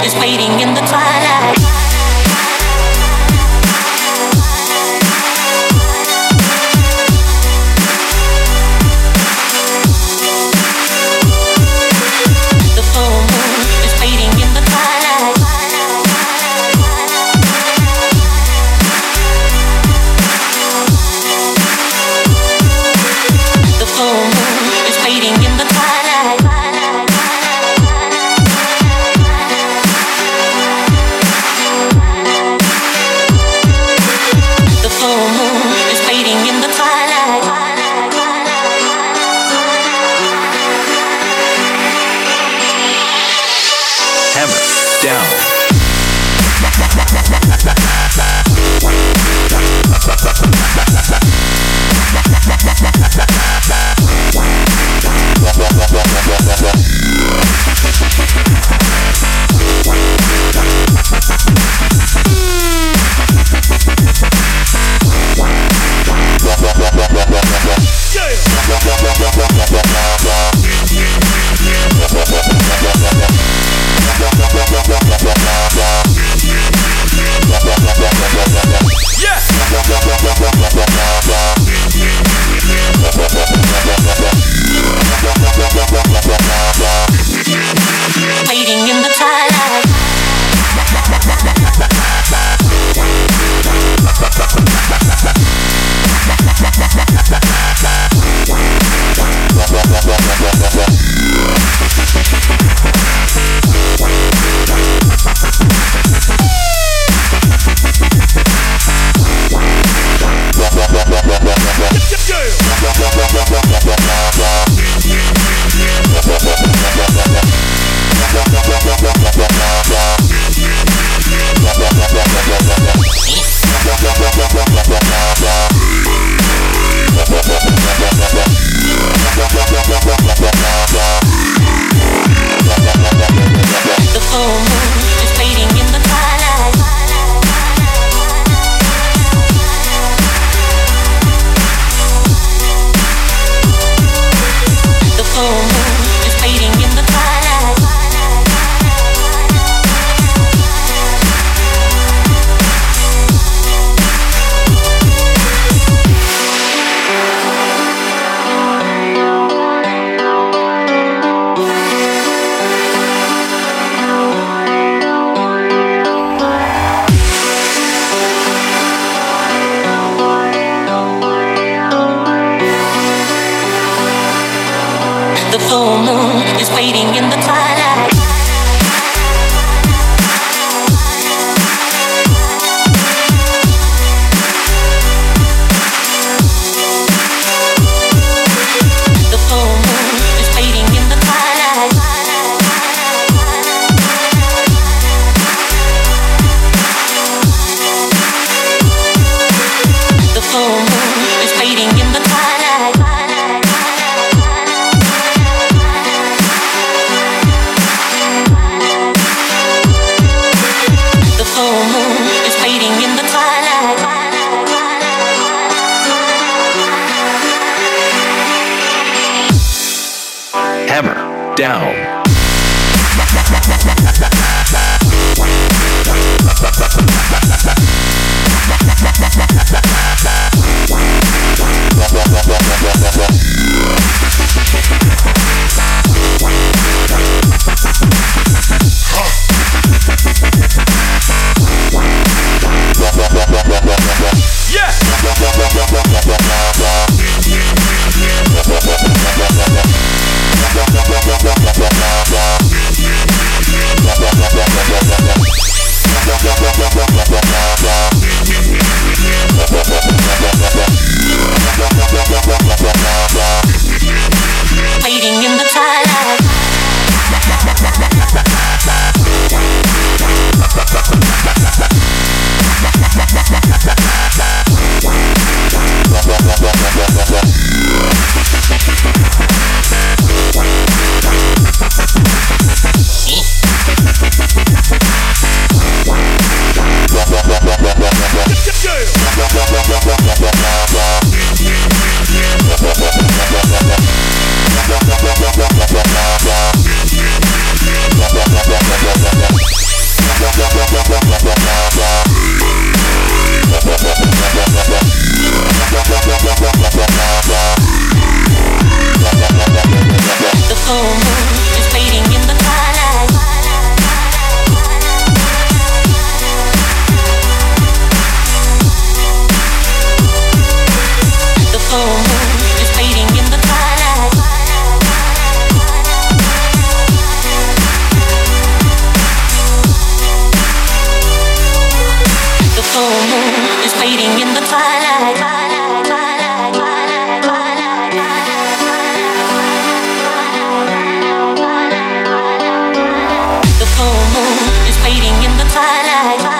is waiting in the twilight. The full moon is waiting in the twilight. The full moon is waiting in the twilight. The full moon is waiting in the twilight. Hammer down. Waiting in the twilight. The full moon is waiting in the twilight. The full moon is waiting in the twilight. The full moon is waiting in the twilight. The full moon is waiting in the twilight. The full moon is waiting in the twilight. The full moon is waiting in the twilight. Hammer down. twilight.